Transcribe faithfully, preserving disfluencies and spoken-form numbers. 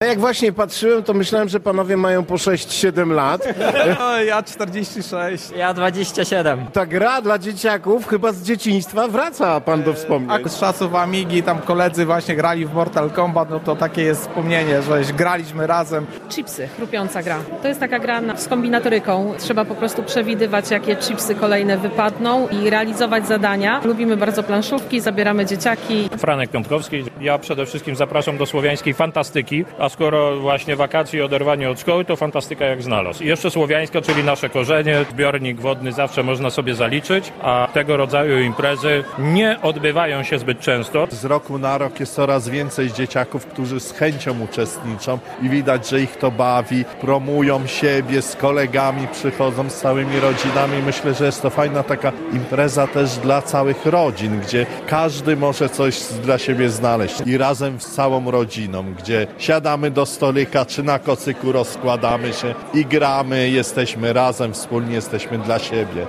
Jak właśnie patrzyłem, to myślałem, że panowie mają po sześć siedem lat. No, ja czterdzieści sześć. Ja dwadzieścia siedem. Ta gra dla dzieciaków chyba z dzieciństwa wraca, pan do wspomnień. A z czasów Amigi tam koledzy właśnie grali w Mortal Kombat, no to takie jest wspomnienie, że graliśmy razem. Chipsy, chrupiąca gra. To jest taka gra z kombinatoryką. Trzeba po prostu przewidywać, jakie chipsy kolejne wypadną i realizować zadania. Lubimy bardzo planszówki, zabieramy dzieciaki. Franek Piątkowski. Ja przede wszystkim zapraszam do słowiańskiej fantastyki, a skoro właśnie wakacje i oderwanie od szkoły, to fantastyka jak znalazł. I jeszcze słowiańska, czyli nasze korzenie, zbiornik wodny zawsze można sobie zaliczyć, a tego rodzaju imprezy nie odbywają się zbyt często. Z roku na rok jest coraz więcej dzieciaków, którzy z chęcią uczestniczą i widać, że ich to bawi, promują siebie, z kolegami przychodzą, z całymi rodzinami. Myślę, że jest to fajna taka impreza też dla całych rodzin, gdzie każdy może coś dla siebie znaleźć i razem z całą rodziną, gdzie siadamy do stolika czy na kocyku rozkładamy się i gramy, jesteśmy razem, wspólnie jesteśmy dla siebie.